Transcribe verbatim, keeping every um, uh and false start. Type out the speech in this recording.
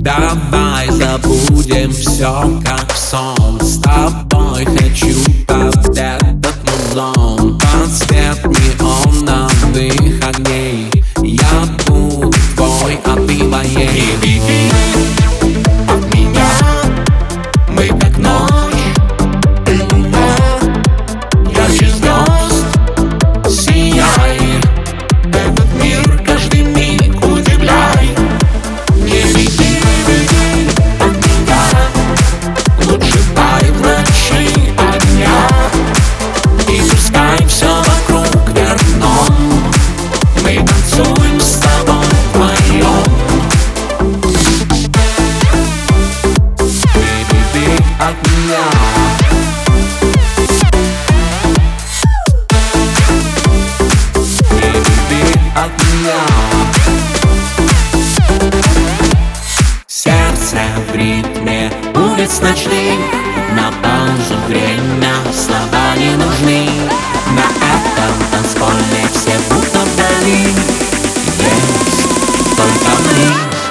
Давай забудем все как сон. С тобой хочу под этот музон, под свет неоновых огней. Я буду твой, а ты моей. И беги от меня, мы как ночь и луна, ярче звезд сияй. Этот мир каждый миг удивляй. Не беги, беги от меня, лучше дай в ночи огня. И пускай все вокруг вверх дном, мы танцуем с тобой вдвоем. Не беги от меня. От меня. Сердце в ритме улиц ночных, на паузу время слова не нужны. На этом танцполе все будто вдали, есть только мы.